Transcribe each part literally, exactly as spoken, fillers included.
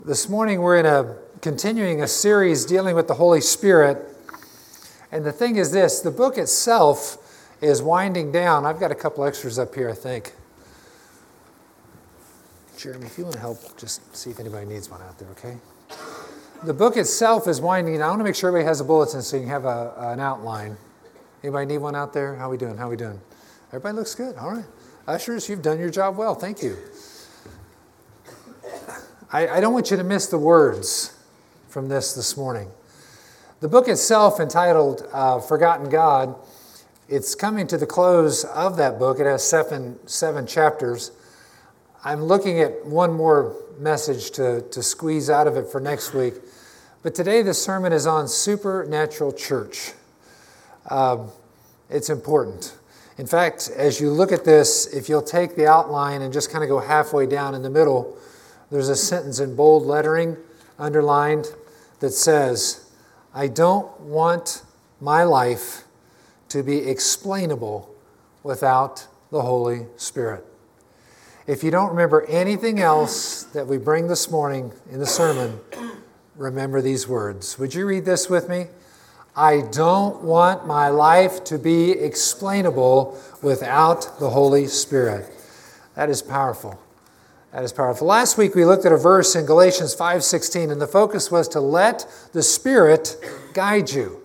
This morning we're in a continuing a series dealing with the Holy Spirit. And the thing is this, the book itself is winding down. I've got a couple extras up here, I think. Jeremy, if you want to help, just see if anybody needs one out there, okay? The book itself is winding down. I want to make sure everybody has a bulletin so you can have a, an outline. Anybody need one out there? How we doing? How we doing? Everybody looks good. All right. Ushers, you've done your job well. Thank you. I, I don't want you to miss the words from this this morning. The book itself, entitled uh, Forgotten God, it's coming to the close of that book. It has seven, seven chapters. I'm looking at one more message to, to squeeze out of it for next week. But today the sermon is on supernatural church. Um, it's important. In fact, as you look at this, if you'll take the outline and just kind of go halfway down in the middle, there's a sentence in bold lettering, underlined, that says, I don't want my life to be explainable without the Holy Spirit. If you don't remember anything else that we bring this morning in the sermon, remember these words. Would you read this with me? I don't want my life to be explainable without the Holy Spirit. That is powerful. That is powerful. Last week we looked at a verse in Galatians five sixteen, and the focus was to let the Spirit guide you.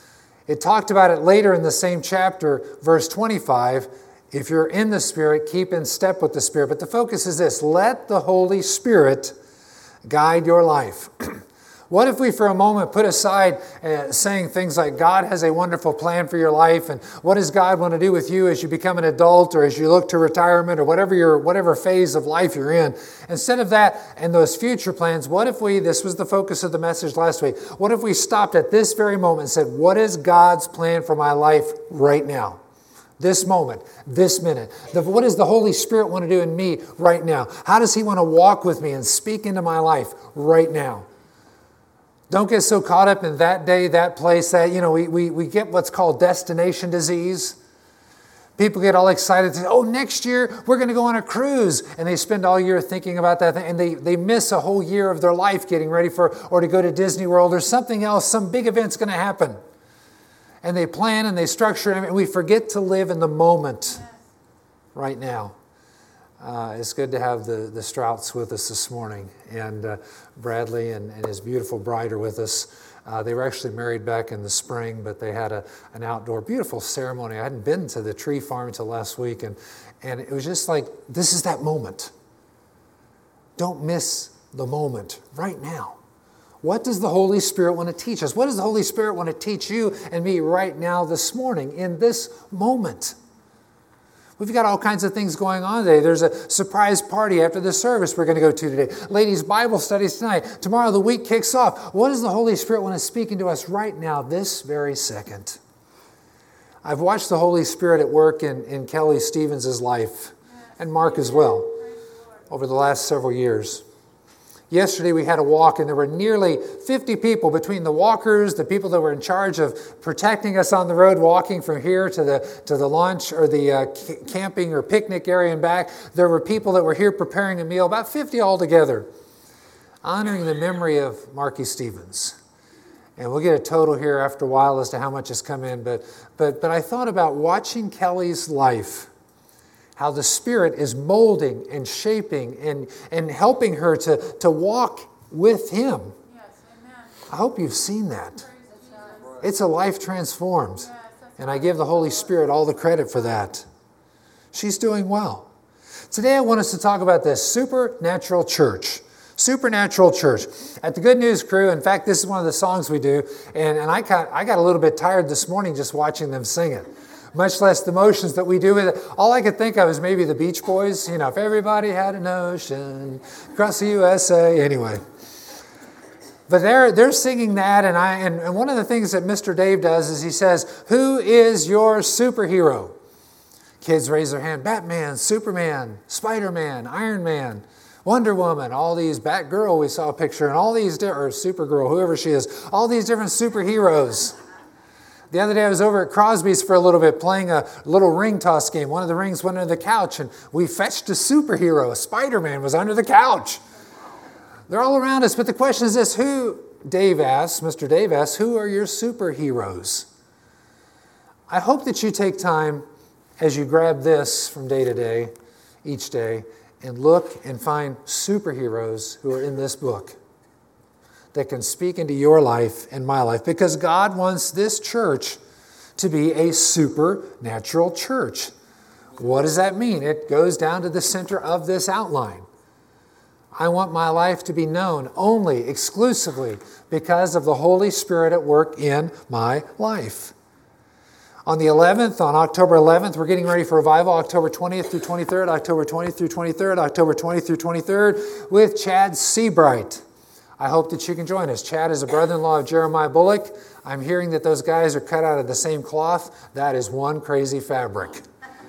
It talked about it later in the same chapter, verse twenty-five. If you're in the Spirit, keep in step with the Spirit. But the focus is this: let the Holy Spirit guide your life. What if we for a moment put aside uh, saying things like God has a wonderful plan for your life, and what does God want to do with you as you become an adult or as you look to retirement or whatever your whatever phase of life you're in? Instead of that and those future plans, what if we, this was the focus of the message last week, what if we stopped at this very moment and said, what is God's plan for my life right now? This moment, this minute. The, what does the Holy Spirit want to do in me right now? How does He want to walk with me and speak into my life right now? Don't get so caught up in that day, that place, that, you know, we, we, we get what's called destination disease. People get all excited to say, oh, next year we're going to go on a cruise. And they spend all year thinking about that thing. And they, they miss a whole year of their life getting ready for, or to go to Disney World or something else. Some big event's going to happen. And they plan and they structure, and we forget to live in the moment right now. Uh, it's good to have the, the Strouts with us this morning. And uh, Bradley and, and his beautiful bride are with us. Uh, they were actually married back in the spring, but they had a, an outdoor beautiful ceremony. I hadn't been to the tree farm until last week, and, and it was just like, this is that moment. Don't miss the moment right now. What does the Holy Spirit want to teach us? What does the Holy Spirit want to teach you and me right now this morning in this moment? We've got all kinds of things going on today. There's a surprise party after the service we're going to go to today. Ladies' Bible studies tonight. Tomorrow the week kicks off. What does the Holy Spirit want to speak into us right now, this very second? I've watched the Holy Spirit at work in, in Kelly Stevens' life, and Mark as well, over the last several years. Yesterday we had a walk, and there were nearly fifty people between the walkers, the people that were in charge of protecting us on the road, walking from here to the to the lunch or the uh, c- camping or picnic area and back. There were people that were here preparing a meal, about fifty altogether, honoring the memory of Marky Stevens. And we'll get a total here after a while as to how much has come in. But but but I thought about watching Kelly's life, how the Spirit is molding and shaping and, and helping her to, to walk with Him. Yes, amen. I hope you've seen that. It's a life transformed. And I give the Holy Spirit all the credit for that. She's doing well. Today I want us to talk about this supernatural church. Supernatural church. At the Good News Crew, in fact, this is one of the songs we do. And, and I, got, I got a little bit tired this morning just watching them sing it. Much less the motions that we do with it. All I could think of is maybe the Beach Boys. You know, if everybody had an ocean across the U S A. Anyway. But they're, they're singing that, and, I, and, and one of the things that Mister Dave does is he says, who is your superhero? Kids raise their hand. Batman, Superman, Spider-Man, Iron Man, Wonder Woman, all these, Batgirl we saw a picture, and all these, or Supergirl, whoever she is, all these different superheroes. The other day I was over at Crosby's for a little bit playing a little ring toss game. One of the rings went under the couch and we fetched a superhero. Spider-Man was under the couch. They're all around us, but the question is this, who, Dave asks, Mister Dave asks, who are your superheroes? I hope that you take time as you grab this from day to day, each day, and look and find superheroes who are in this book that can speak into your life and my life, because God wants this church to be a supernatural church. What does that mean? It goes down to the center of this outline. I want my life to be known only, exclusively, because of the Holy Spirit at work in my life. On the eleventh, on October eleventh, we're getting ready for revival, October twentieth through twenty-third, October twentieth through twenty-third, October twentieth through twenty-third, with Chad Seabright. I hope that you can join us. Chad is a brother-in-law of Jeremiah Bullock. I'm hearing that those guys are cut out of the same cloth. That is one crazy fabric.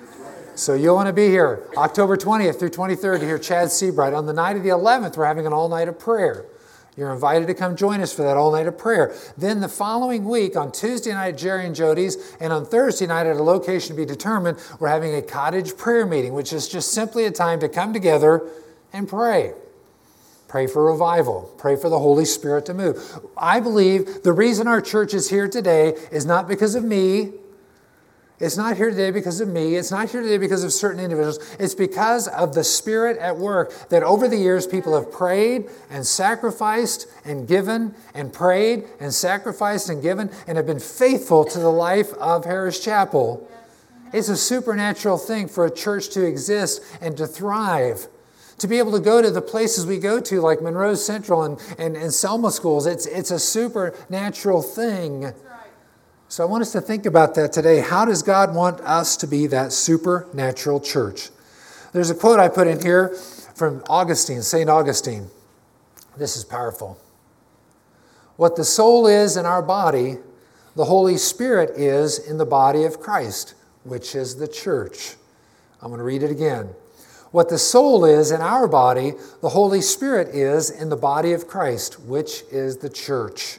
So you'll want to be here October twentieth through twenty-third to hear Chad Seabright. On the night of the eleventh, we're having an all-night of prayer. You're invited to come join us for that all-night of prayer. Then the following week, on Tuesday night at Jerry and Jody's, and on Thursday night at a location to be determined, we're having a cottage prayer meeting, which is just simply a time to come together and pray. Pray for revival. Pray for the Holy Spirit to move. I believe the reason our church is here today is not because of me. It's not here today because of me. It's not here today because of certain individuals. It's because of the Spirit at work that over the years people have prayed and sacrificed and given and prayed and sacrificed and given and have been faithful to the life of Harris Chapel. It's a supernatural thing for a church to exist and to thrive. To be able to go to the places we go to like Monroe Central and, and, and Selma schools, it's, it's a supernatural thing. So I want us to think about that today. How does God want us to be that supernatural church? There's a quote I put in here from Augustine, Saint Augustine. This is powerful. What the soul is in our body, the Holy Spirit is in the body of Christ, which is the church. I'm going to read it again. What the soul is in our body, the Holy Spirit is in the body of Christ, which is the church.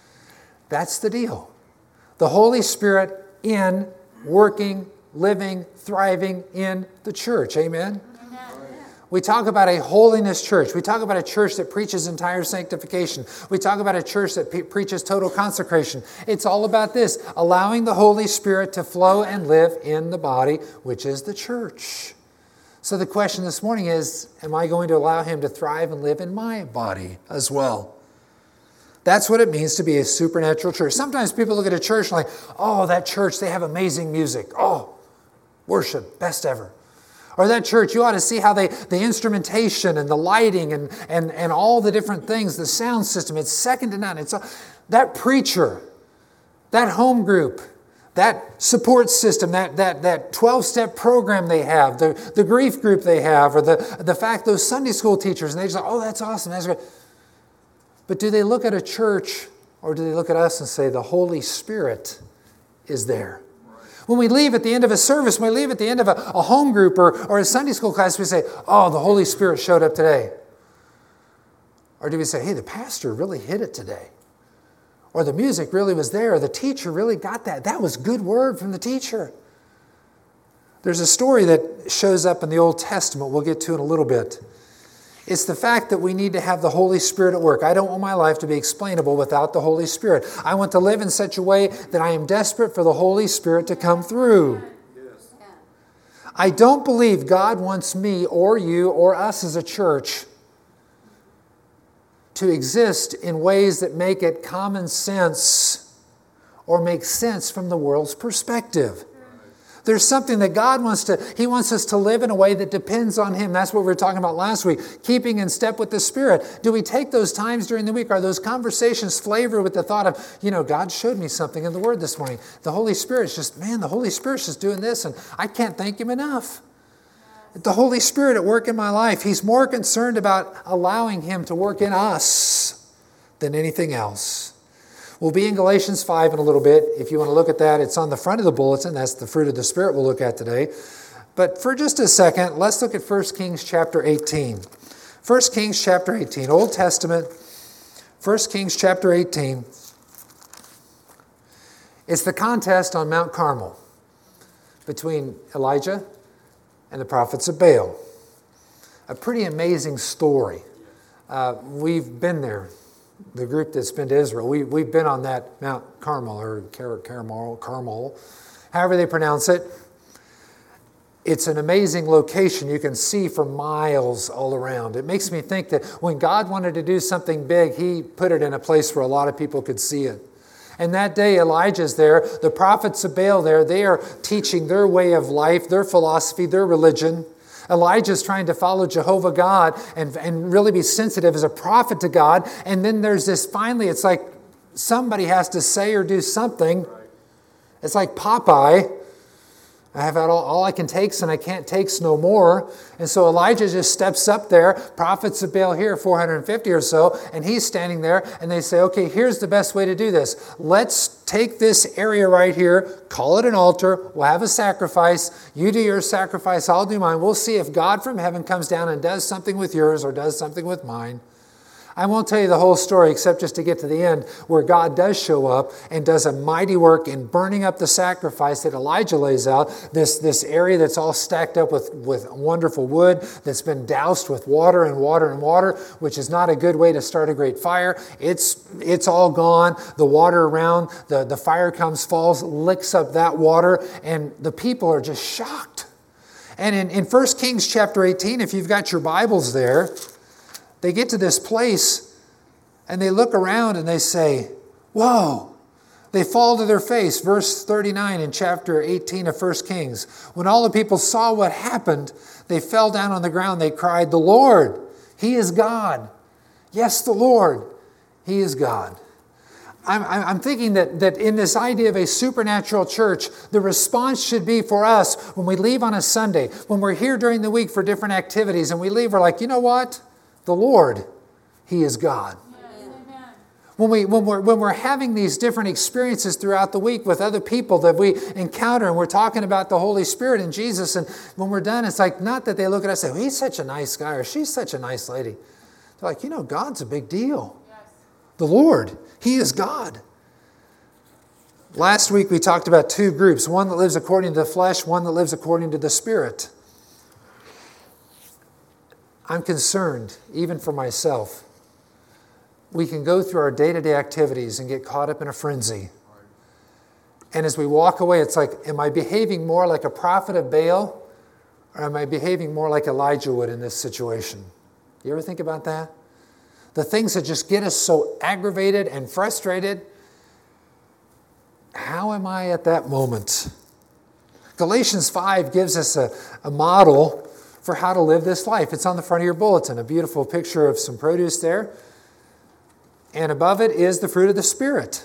That's the deal. The Holy Spirit in, working, living, thriving in the church. Amen? Amen? We talk about a holiness church. We talk about a church that preaches entire sanctification. We talk about a church that pe- preaches total consecration. It's all about this, allowing the Holy Spirit to flow and live in the body, which is the church. So the question this morning is, am I going to allow Him to thrive and live in my body as well? That's what it means to be a supernatural church. Sometimes people look at a church like, oh, that church, they have amazing music. Oh, worship, best ever. Or that church, you ought to see how they, the instrumentation and the lighting and, and, and all the different things, the sound system, it's second to none. It's a, that preacher, that home group, that support system, that that that twelve-step program they have, the, the grief group they have, or the, the fact those Sunday school teachers, and they just like, oh, that's awesome, that's great. But do they look at a church or do they look at us and say the Holy Spirit is there? When we leave at the end of a service, when we leave at the end of a, a home group or, or a Sunday school class, we say, oh, the Holy Spirit showed up today. Or do we say, hey, the pastor really hit it today? Or the music really was there, or the teacher really got that. That was good word from the teacher. There's a story that shows up in the Old Testament we'll get to in a little bit. It's the fact that we need to have the Holy Spirit at work. I don't want my life to be explainable without the Holy Spirit. I want to live in such a way that I am desperate for the Holy Spirit to come through. Yes. I don't believe God wants me or you or us as a church to exist in ways that make it common sense or make sense from the world's perspective. There's something that God wants to, He wants us to live in a way that depends on Him. That's what we were talking about last week, keeping in step with the Spirit. Do we take those times during the week? Are those conversations flavored with the thought of, you know, God showed me something in the Word this morning. The Holy Spirit's just, man, the Holy Spirit's just doing this and I can't thank Him enough. The Holy Spirit at work in my life, He's more concerned about allowing Him to work in us than anything else. We'll be in Galatians five in a little bit. If you want to look at that, it's on the front of the bulletin. That's the fruit of the Spirit we'll look at today. But for just a second, let's look at First Kings chapter eighteen. First Kings chapter eighteen, Old Testament, First Kings chapter eighteen. It's the contest on Mount Carmel between Elijah and the prophets of Baal. A pretty amazing story Uh, we've been there. The group that's been to Israel, we, we've been on that Mount Carmel or Car- Carmel, Carmel, however they pronounce it. It's an amazing location you can see for miles all around. It makes me think that when God wanted to do something big, He put it in a place where a lot of people could see it. And that day Elijah's there, the prophets of Baal there, they are teaching their way of life, their philosophy, their religion. Elijah's trying to follow Jehovah God and, and really be sensitive as a prophet to God. And then there's this, finally, it's like somebody has to say or do something. It's like Popeye. I have had all, all I can takes and I can't takes no more. And so Elijah just steps up there, prophets of Baal here, four hundred fifty or so, and he's standing there and they say, okay, here's the best way to do this. Let's take this area right here, call it an altar, we'll have a sacrifice. You do your sacrifice, I'll do mine. We'll see if God from heaven comes down and does something with yours or does something with mine. I won't tell you the whole story except just to get to the end where God does show up and does a mighty work in burning up the sacrifice that Elijah lays out, this, this area that's all stacked up with, with wonderful wood that's been doused with water and water and water, which is not a good way to start a great fire. It's, it's all gone. The water around, the, the fire comes, falls, licks up that water, and the people are just shocked. And in, in First Kings chapter eighteen, if you've got your Bibles there, they get to this place and they look around and they say, whoa. They fall to their face. Verse thirty-nine in chapter eighteen of First Kings. When all the people saw what happened, they fell down on the ground. They cried, the Lord, He is God. Yes, the Lord, He is God. I'm, I'm thinking that, that in this idea of a supernatural church, the response should be for us when we leave on a Sunday, when we're here during the week for different activities, and we leave, we're like, you know what? The Lord, He is God. Yes. When, we, when, we're, when we're having these different experiences throughout the week with other people that we encounter and we're talking about the Holy Spirit and Jesus, and when we're done, it's like not that they look at us and say, well, he's such a nice guy or she's such a nice lady. They're like, you know, God's a big deal. Yes. The Lord, He is God. Last week we talked about two groups, one that lives according to the flesh, one that lives according to the Spirit. I'm concerned, even for myself. We can go through our day-to-day activities and get caught up in a frenzy. And as we walk away, it's like, am I behaving more like a prophet of Baal, or am I behaving more like Elijah would in this situation? You ever think about that? The things that just get us so aggravated and frustrated, how am I at that moment? Galatians five gives us a, a model for how to live this life. It's on the front of your bulletin, a beautiful picture of some produce there. And above it is the fruit of the Spirit.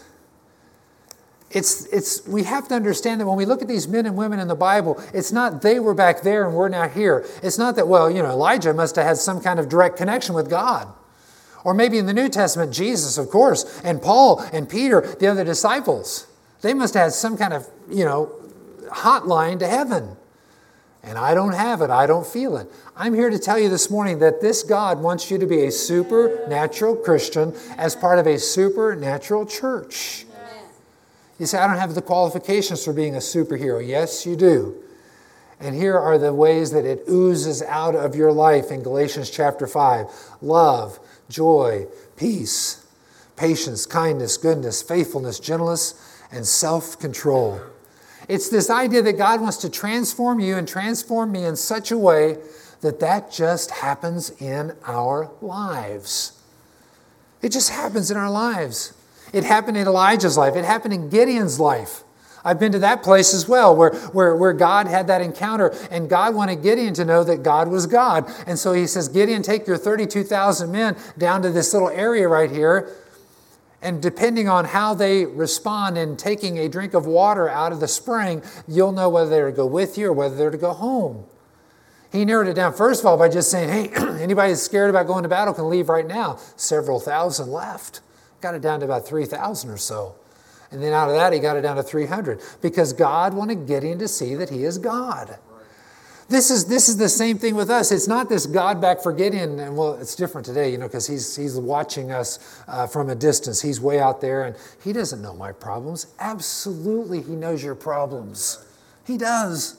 It's, it's, we have to understand that when we look at these men and women in the Bible, it's not they were back there and we're now here. It's not that, well, you know, Elijah must have had some kind of direct connection with God. Or maybe in the New Testament, Jesus, of course, and Paul and Peter, the other disciples. They must have had some kind of, you know, hotline to heaven. And I don't have it. I don't feel it. I'm here to tell you this morning that this God wants you to be a supernatural Christian as part of a supernatural church. You say, I don't have the qualifications for being a superhero. Yes, you do. And here are the ways that it oozes out of your life in Galatians chapter five. Love, joy, peace, patience, kindness, goodness, faithfulness, gentleness, and self-control. It's this idea that God wants to transform you and transform me in such a way that that just happens in our lives. It just happens in our lives. It happened in Elijah's life. It happened in Gideon's life. I've been to that place as well where, where, where God had that encounter and God wanted Gideon to know that God was God. And so He says, Gideon, take your thirty-two thousand men down to this little area right here. And depending on how they respond in taking a drink of water out of the spring, you'll know whether they're to go with you or whether they're to go home. He narrowed it down, first of all, by just saying, hey, anybody that's scared about going to battle can leave right now. Several thousand left. Got it down to about three thousand or so. And then out of that, he got it down to three hundred. Because God wanted Gideon to see that He is God. This is this is the same thing with us. It's not this God back for Gideon, and well, it's different today, you know, because he's he's watching us uh, from a distance. He's way out there, and He doesn't know my problems. Absolutely, He knows your problems. He does.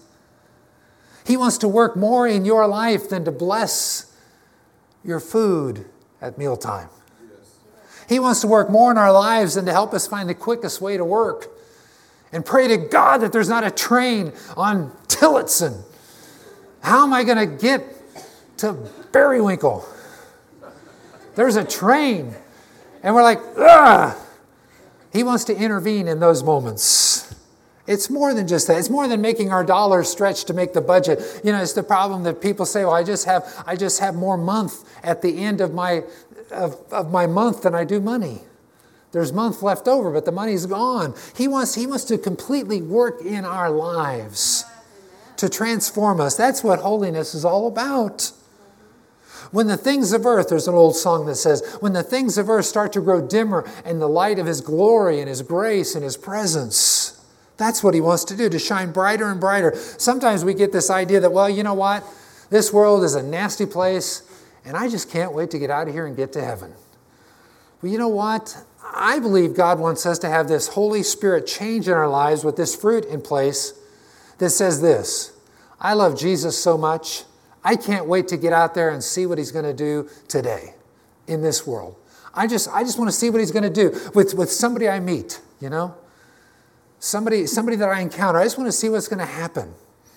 He wants to work more in your life than to bless your food at mealtime. He wants to work more in our lives than to help us find the quickest way to work. And pray to God that there's not a train on Tillotson. How am I going to get to Berrywinkle? There's a train. And we're like, ugh. He wants to intervene in those moments. It's more than just that. It's more than making our dollars stretch to make the budget. You know, it's the problem that people say, well, I just have I just have more month at the end of my of, of my month than I do money. There's month left over, but the money's gone. He wants, he wants to completely work in our lives to transform us. That's what holiness is all about. When the things of earth, there's an old song that says, when the things of earth start to grow dimmer and the light of His glory and His grace and His presence, that's what He wants to do, to shine brighter and brighter. Sometimes we get this idea that, well, you know what? This world is a nasty place, and I just can't wait to get out of here and get to heaven. Well, you know what? I believe God wants us to have this Holy Spirit change in our lives with this fruit in place that says this: I love Jesus so much, I can't wait to get out there and see what He's going to do today in this world. I just I just want to see what He's going to do with, with somebody I meet, you know? Somebody, somebody that I encounter. I just want to see what's going to happen.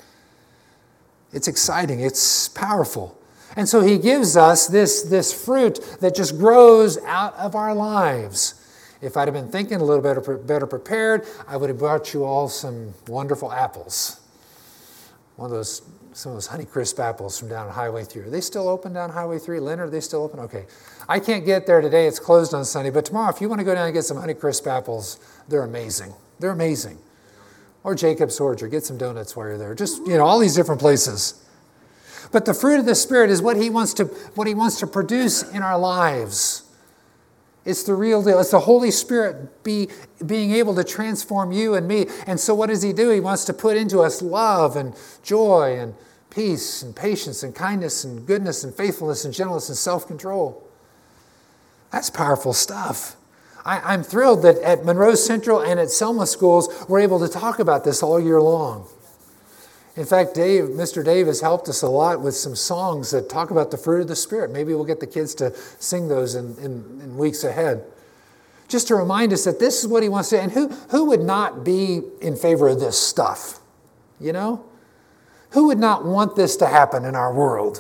It's exciting. It's powerful. And so He gives us this, this fruit that just grows out of our lives. If I'd have been thinking a little better, better prepared, I would have brought you all some wonderful apples. One of those, some of those Honeycrisp apples from down Highway three. Are they still open down Highway three? Leonard, are they still open? Okay. I can't get there today. It's closed on Sunday. But tomorrow, if you want to go down and get some Honeycrisp apples, they're amazing. They're amazing. Or Jacob's Orchard. Get some donuts while you're there. Just, you know, all these different places. But the fruit of the Spirit is what He wants to, what He wants to produce in our lives. It's the real deal. It's the Holy Spirit be, being able to transform you and me. And so what does He do? He wants to put into us love and joy and peace and patience and kindness and goodness and faithfulness and gentleness and self-control. That's powerful stuff. I, I'm thrilled that at Monroe Central and at Selma schools, we're able to talk about this all year long. In fact, Dave, Mister Dave has helped us a lot with some songs that talk about the fruit of the Spirit. Maybe we'll get the kids to sing those in, in, in weeks ahead. Just to remind us that this is what He wants to do. And who, who would not be in favor of this stuff? You know? Who would not want this to happen in our world?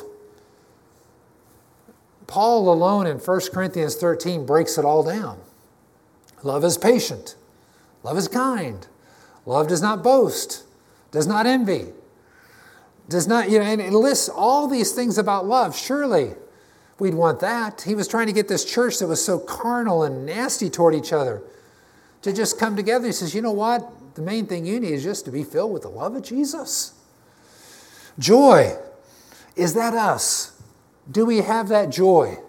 Paul alone in First Corinthians thirteen breaks it all down. Love is patient. Love is kind. Love does not boast. Does not envy. Does not, you know, and it lists all these things about love. Surely we'd want that. He was trying to get this church that was so carnal and nasty toward each other to just come together. He says, you know what? The main thing you need is just to be filled with the love of Jesus. Joy. Is that us? Do we have that joy?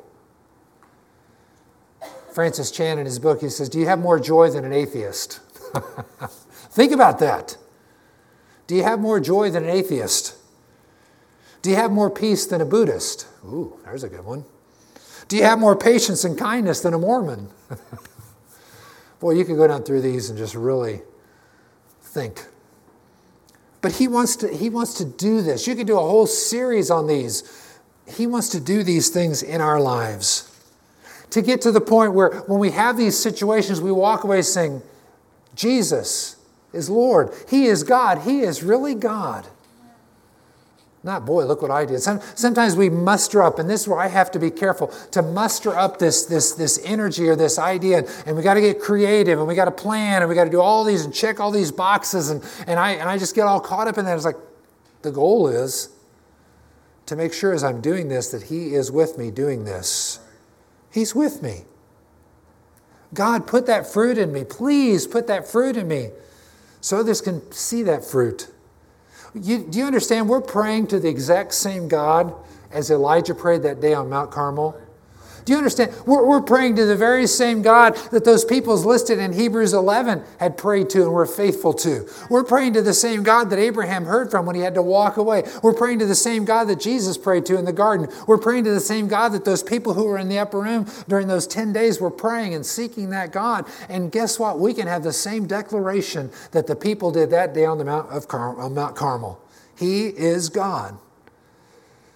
Francis Chan in his book, he says, do you have more joy than an atheist? Think about that. Do you have more joy than an atheist? Do you have more peace than a Buddhist? Ooh, there's a good one. Do you have more patience and kindness than a Mormon? Boy, you could go down through these and just really think. But he wants to, he wants to do this. You could do a whole series on these. He wants to do these things in our lives. To get to the point where when we have these situations, we walk away saying, Jesus is Lord. He is God. He is really God. Not, boy, look what I did. Sometimes we muster up, and this is where I have to be careful, to muster up this, this, this energy or this idea, and, and we got to get creative, and we got to plan, and we got to do all these and check all these boxes, and, and, I, and I just get all caught up in that. It's like, the goal is to make sure as I'm doing this that He is with me doing this. He's with me. God, put that fruit in me. Please put that fruit in me so others can see that fruit. You, do you understand? We're praying to the exact same God as Elijah prayed that day on Mount Carmel. Do you understand? We're, we're praying to the very same God that those peoples listed in Hebrews eleven had prayed to and were faithful to. We're praying to the same God that Abraham heard from when he had to walk away. We're praying to the same God that Jesus prayed to in the garden. We're praying to the same God that those people who were in the upper room during those ten days were praying and seeking that God. And guess what? We can have the same declaration that the people did that day on the Mount of Car- on Mount Carmel. He is God.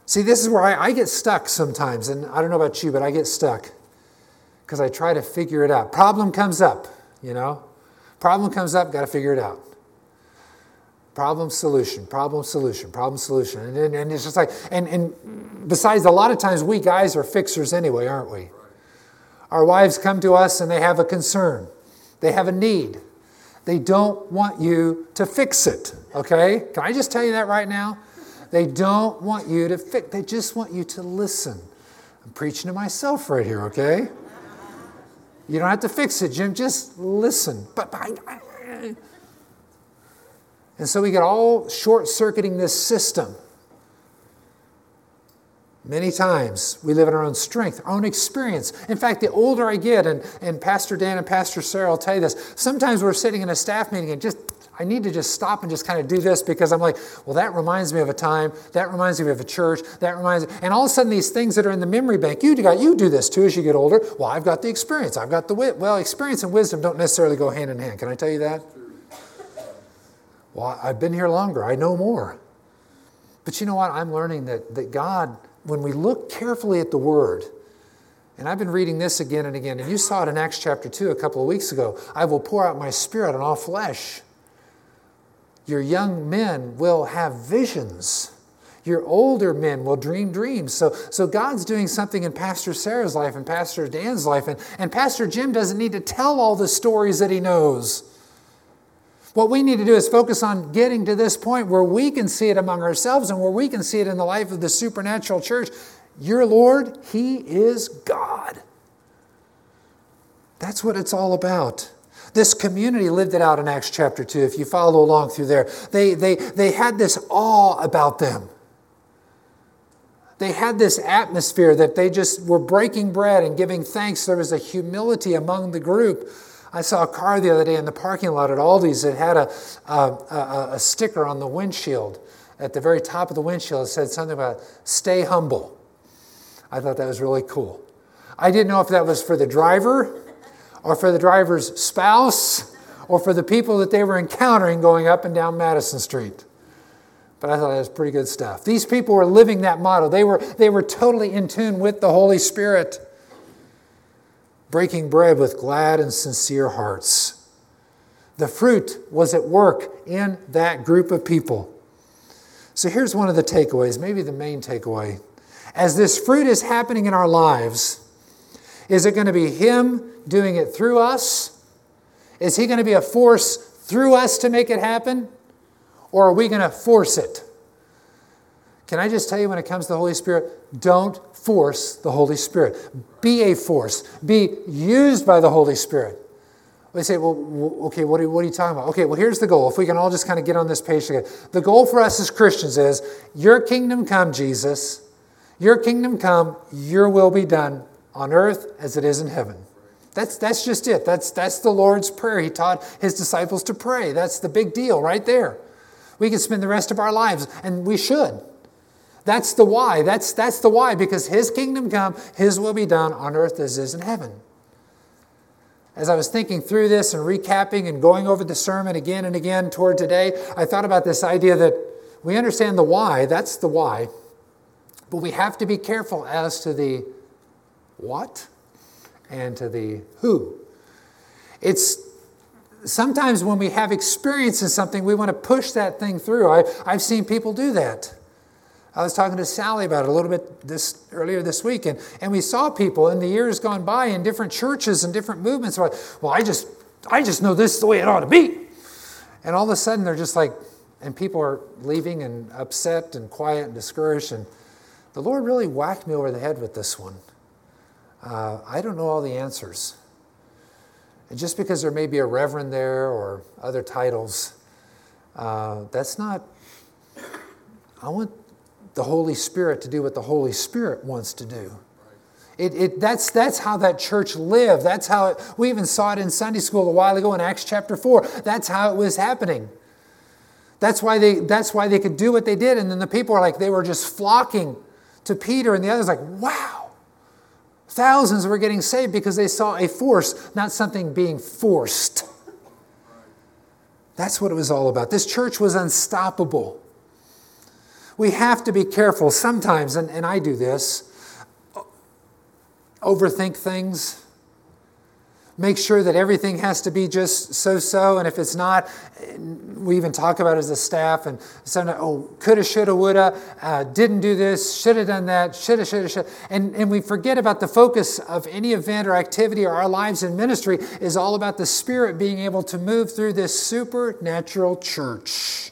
See, this is where I, I get stuck sometimes, and I don't know about you, but I get stuck because I try to figure it out. Problem comes up, you know. Problem comes up, got to figure it out. Problem, solution, problem, solution, problem, solution. And, and, and it's just like, and, and besides, a lot of times we guys are fixers anyway, aren't we? Our wives come to us and they have a concern. They have a need. They don't want you to fix it, okay? Can I just tell you that right now? They don't want you to fix, they just want you to listen. I'm preaching to myself right here, okay? You don't have to fix it, Jim, just listen. But, but I, I, and so we get all short-circuiting this system. Many times we live in our own strength, our own experience. In fact, the older I get, and, and Pastor Dan and Pastor Sarah will tell you this, sometimes we're sitting in a staff meeting and just, I need to just stop and just kind of do this because I'm like, well, that reminds me of a time, that reminds me of a church, that reminds me, and all of a sudden these things that are in the memory bank, you got, you do this too as you get older. Well, I've got the experience, I've got the wit. Well, experience and wisdom don't necessarily go hand in hand. Can I tell you that? Well, I've been here longer, I know more. But you know what? I'm learning that, that God, when we look carefully at the Word, and I've been reading this again and again, and you saw it in Acts chapter two a couple of weeks ago, I will pour out my Spirit on all flesh. Your young men will have visions. Your older men will dream dreams. So, so God's doing something in Pastor Sarah's life and Pastor Dan's life, and, and Pastor Jim doesn't need to tell all the stories that he knows. What we need to do is focus on getting to this point where we can see it among ourselves and where we can see it in the life of the supernatural church. Your Lord, He is God. That's what it's all about. This community lived it out in Acts chapter two, if you follow along through there. They, they, they had this awe about them. They had this atmosphere that they just were breaking bread and giving thanks. There was a humility among the group. I saw a car the other day in the parking lot at Aldi's that had a, a, a, a sticker on the windshield. At the very top of the windshield, it said something about stay humble. I thought that was really cool. I didn't know if that was for the driver or for the driver's spouse or for the people that they were encountering going up and down Madison Street. But I thought that was pretty good stuff. These people were living that model. They were, they were totally in tune with the Holy Spirit. Breaking bread with glad and sincere hearts. The fruit was at work in that group of people. So here's one of the takeaways, maybe the main takeaway. As this fruit is happening in our lives, is it going to be Him doing it through us? Is He going to be a force through us to make it happen? Or are we going to force it? Can I just tell you, when it comes to the Holy Spirit, don't force the Holy Spirit. Be a force. Be used by the Holy Spirit. We say, well, okay, what are, what are you talking about? Okay, well, here's the goal. If we can all just kind of get on this page together. The goal for us as Christians is, your kingdom come, Jesus. Your kingdom come, your will be done on earth as it is in heaven. That's, that's just it. That's, that's the Lord's Prayer. He taught His disciples to pray. That's the big deal right there. We can spend the rest of our lives, and we should. That's the why. That's, that's the why, because His kingdom come, His will be done on earth as it is in heaven. As I was thinking through this and recapping and going over the sermon again and again toward today, I thought about this idea that we understand the why, that's the why, but we have to be careful as to the what and to the who. It's sometimes when we have experience in something, we want to push that thing through. I, I've seen people do that. I was talking to Sally about it a little bit this earlier this week, and, and we saw people in the years gone by in different churches and different movements like, well, I just I just know this is the way it ought to be. And all of a sudden they're just like, and people are leaving and upset and quiet and discouraged, and the Lord really whacked me over the head with this one. Uh, I don't know all the answers. And just because there may be a reverend there or other titles, uh, that's not, I want the Holy Spirit to do what the Holy Spirit wants to do. It, it, that's, that's how that church lived. That's how it, we even saw it in Sunday school a while ago in Acts chapter four. That's how it was happening. That's why they, that's why they could do what they did. And then the people were like, they were just flocking to Peter and the others like, wow. Thousands were getting saved because they saw a force, not something being forced. That's what it was all about. This church was unstoppable. We have to be careful sometimes, and, and I do this, overthink things. Make sure that everything has to be just so-so, and if it's not, we even talk about it as a staff, and sometimes, oh, coulda, shoulda, woulda, uh, didn't do this, shoulda done that, shoulda, shoulda, shoulda. And, and we forget about the focus of any event or activity or our lives in ministry is all about the Spirit being able to move through this supernatural church.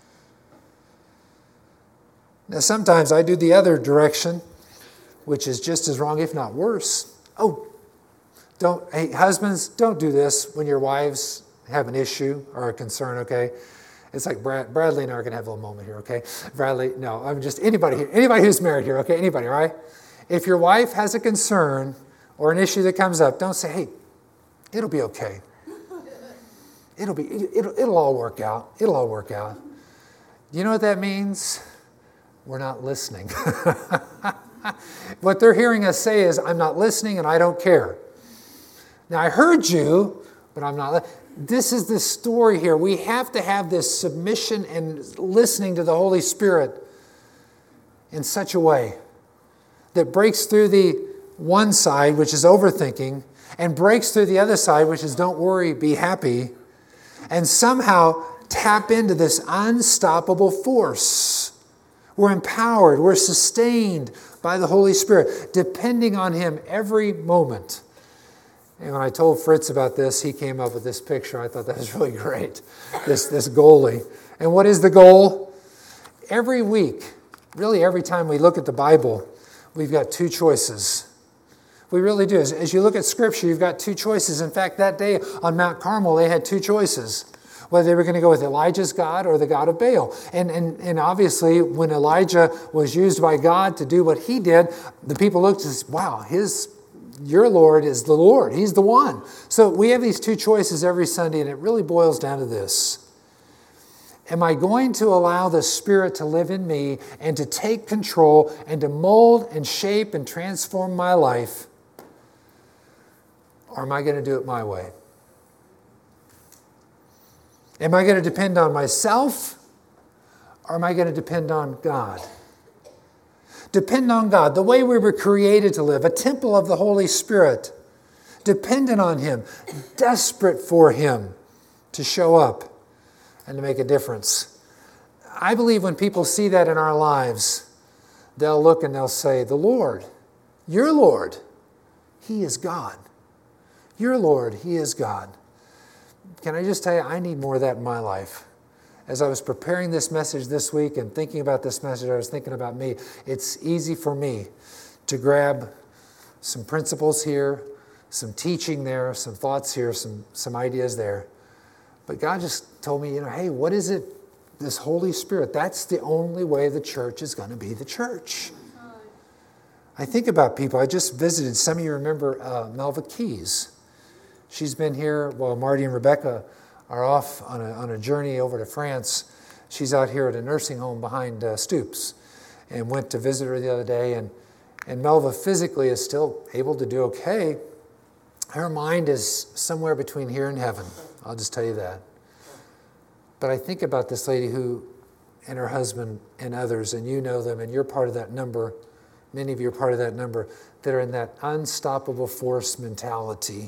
Now, sometimes I do the other direction, which is just as wrong, if not worse. Oh, Don't, hey, husbands, don't do this when your wives have an issue or a concern, okay? It's like Brad, Bradley and I are going to have a little moment here, okay? Bradley, no, I'm just anybody here, anybody who's married here, okay? Anybody, all right? If your wife has a concern or an issue that comes up, don't say, hey, it'll be okay. It'll be, it'll, it'll all work out. It'll all work out. You know what that means? We're not listening. What they're hearing us say is, I'm not listening and I don't care. Now, I heard you, but I'm not. This is the story here. We have to have this submission and listening to the Holy Spirit in such a way that breaks through the one side, which is overthinking, and breaks through the other side, which is don't worry, be happy, and somehow tap into this unstoppable force. We're empowered, we're sustained by the Holy Spirit, depending on Him every moment. And when I told Fritz about this, he came up with this picture. I thought that was really great, this, this goalie. And what is the goal? Every week, really every time we look at the Bible, we've got two choices. We really do. As, as you look at Scripture, you've got two choices. In fact, that day on Mount Carmel, they had two choices, whether they were going to go with Elijah's God or the God of Baal. And, and, and obviously, when Elijah was used by God to do what he did, the people looked and said, wow, his Your Lord is the Lord. He's the one. So we have these two choices every Sunday, and it really boils down to this. Am I going to allow the Spirit to live in me and to take control and to mold and shape and transform my life? Or am I going to do it my way? Am I going to depend on myself? Or am I going to depend on God? Depend on God, the way we were created to live, a temple of the Holy Spirit, dependent on Him, desperate for Him to show up and to make a difference. I believe when people see that in our lives, they'll look and they'll say, the Lord, your Lord, He is God. Your Lord, He is God. Can I just tell you, I need more of that in my life. As I was preparing this message this week and thinking about this message, I was thinking about me. It's easy for me to grab some principles here, some teaching there, some thoughts here, some, some ideas there. But God just told me, you know, hey, what is it? This Holy Spirit, that's the only way the church is going to be the church. I think about people. I just visited, some of you remember uh, Melva Keys. She's been here while Marty and Rebecca are off on a, on a journey over to France. She's out here at a nursing home behind uh, Stoops, and went to visit her the other day. And, and Melva physically is still able to do okay. Her mind is somewhere between here and heaven. I'll just tell you that. But I think about this lady who, and her husband and others, and you know them, and you're part of that number. Many of you are part of that number that are in that unstoppable force mentality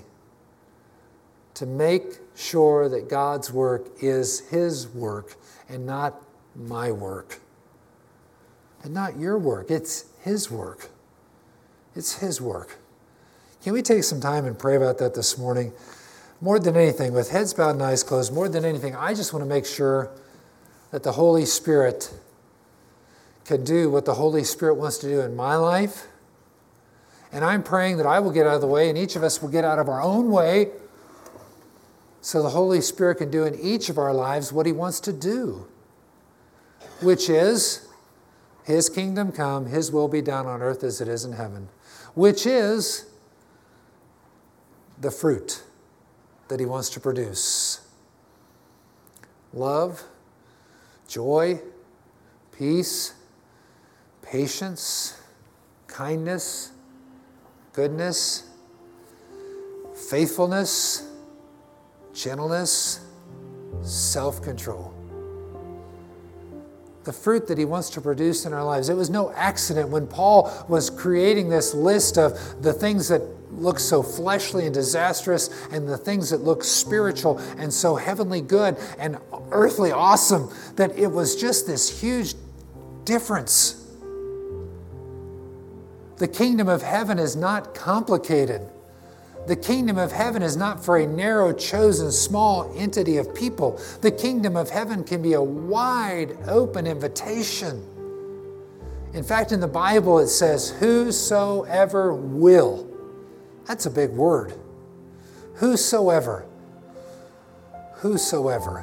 to make sure that God's work is His work and not my work. And not your work. It's His work. It's His work. Can we take some time and pray about that this morning? More than anything, with heads bowed and eyes closed, more than anything, I just want to make sure that the Holy Spirit can do what the Holy Spirit wants to do in my life. And I'm praying that I will get out of the way and each of us will get out of our own way so the Holy Spirit can do in each of our lives what He wants to do, which is His kingdom come, His will be done on earth as it is in heaven, which is the fruit that He wants to produce. Love, joy, peace, patience, kindness, goodness, faithfulness, gentleness, self-control. the fruit that he wants to produce in our lives. It was no accident when Paul was creating this list of the things that look so fleshly and disastrous and the things that look spiritual and so heavenly good and earthly awesome, that it was just this huge difference. The kingdom of heaven is not complicated. The kingdom of heaven is not for a narrow, chosen, small entity of people. The kingdom of heaven can be a wide open invitation. In fact, in the Bible it says, whosoever will. That's a big word. Whosoever. Whosoever.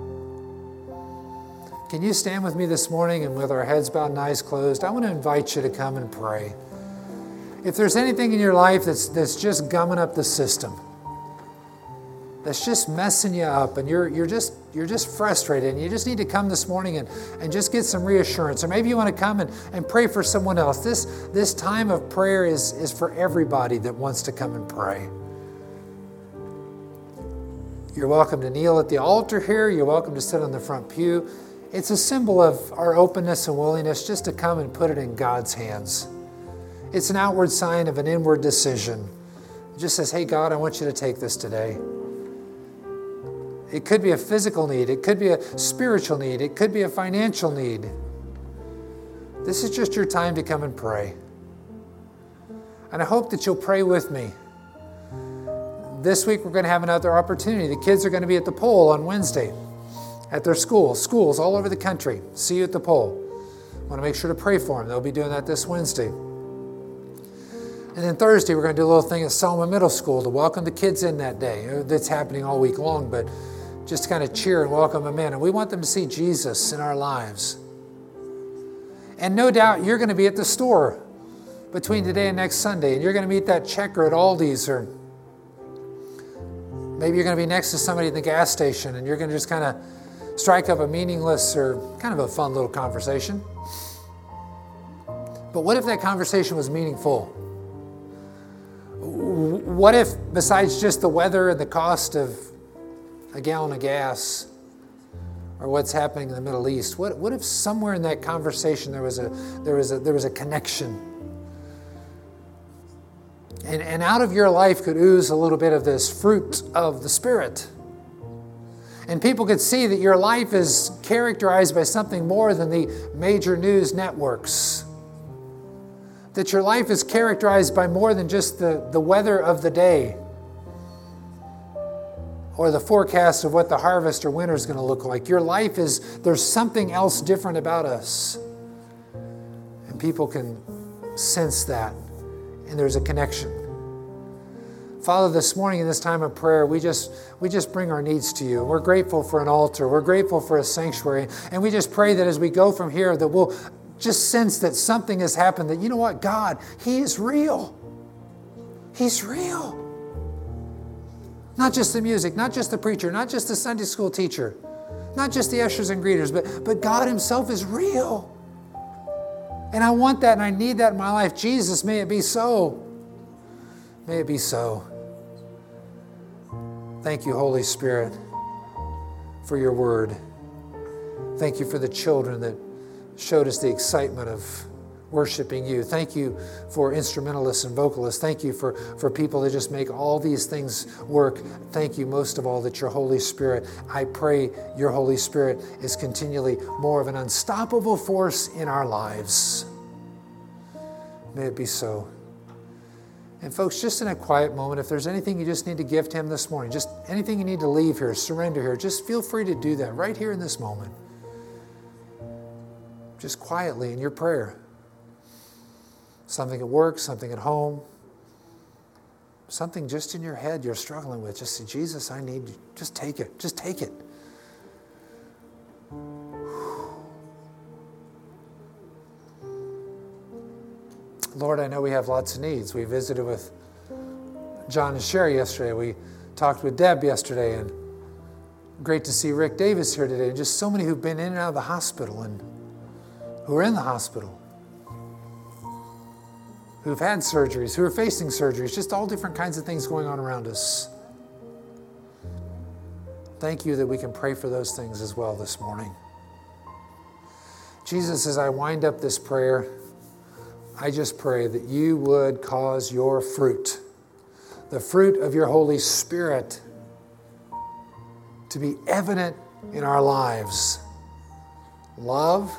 Can you stand with me this morning, and with our heads bowed and eyes closed, I want to invite you to come and pray. If there's anything in your life that's, that's just gumming up the system, that's just messing you up, and you're, you're, just, you're just frustrated, and you just need to come this morning and, and just get some reassurance. Or maybe you want to come and, and pray for someone else. This, this time of prayer is, is for everybody that wants to come and pray. You're welcome to kneel at the altar here. You're welcome to sit on the front pew. It's a symbol of our openness and willingness just to come and put it in God's hands. It's an outward sign of an inward decision. It just says, hey, God, I want you to take this today. It could be a physical need. It could be a spiritual need. It could be a financial need. This is just your time to come and pray. And I hope that you'll pray with me. This week we're going to have another opportunity. The kids are going to be at the pole on Wednesday at their school. Schools all over the country. See you at the pole. I want to make sure to pray for them. They'll be doing that this Wednesday. And then Thursday, we're going to do a little thing at Selma Middle School to welcome the kids in that day. That's happening all week long, but just to kind of cheer and welcome them in. And we want them to see Jesus in our lives. And no doubt you're going to be at the store between today and next Sunday, and you're going to meet that checker at Aldi's, or maybe you're going to be next to somebody at the gas station, and you're going to just kind of strike up a meaningless or kind of a fun little conversation. But what if that conversation was meaningful? What if, besides just the weather and the cost of a gallon of gas, or what's happening in the Middle East, what, what if somewhere in that conversation there was a there was a there was a connection, and and out of your life could ooze a little bit of this fruit of the Spirit, and people could see that your life is characterized by something more than the major news networks. That your life is characterized by more than just the, the weather of the day or the forecast of what the harvest or winter is going to look like. Your life is, there's something else different about us. And people can sense that, and there's a connection. Father, this morning in this time of prayer, we just we just bring our needs to you. We're grateful for an altar. We're grateful for a sanctuary. And we just pray that as we go from here, that we'll just sense that something has happened, that, you know what, God, He is real. He's real. Not just the music, not just the preacher, not just the Sunday school teacher, not just the ushers and greeters, but, but God Himself is real. And I want that and I need that in my life. Jesus, may it be so. May it be so. Thank you, Holy Spirit, for your word. Thank you for the children that showed us the excitement of worshiping you. Thank you for instrumentalists and vocalists. Thank you for, for people that just make all these things work. Thank you most of all that your Holy Spirit, I pray your Holy Spirit is continually more of an unstoppable force in our lives. May it be so. And folks, just in a quiet moment, if there's anything you just need to give to Him this morning, just anything you need to leave here, surrender here, just feel free to do that right here in this moment. Just quietly in your prayer. Something at work, something at home, something just in your head you're struggling with. Just say, Jesus, I need you. Just take it. Just take it. Lord, I know we have lots of needs. We visited with John and Sherry yesterday. We talked with Deb yesterday, and great to see Rick Davis here today. And just so many who've been in and out of the hospital and who are in the hospital, who've had surgeries, who are facing surgeries, just all different kinds of things going on around us. Thank you that we can pray for those things as well this morning. Jesus, as I wind up this prayer, I just pray that you would cause your fruit, the fruit of your Holy Spirit, to be evident in our lives. Love,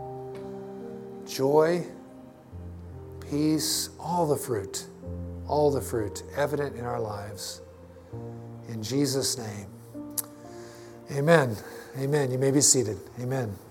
joy, peace, all the fruit, all the fruit evident in our lives. In Jesus' name, amen. Amen. You may be seated. Amen.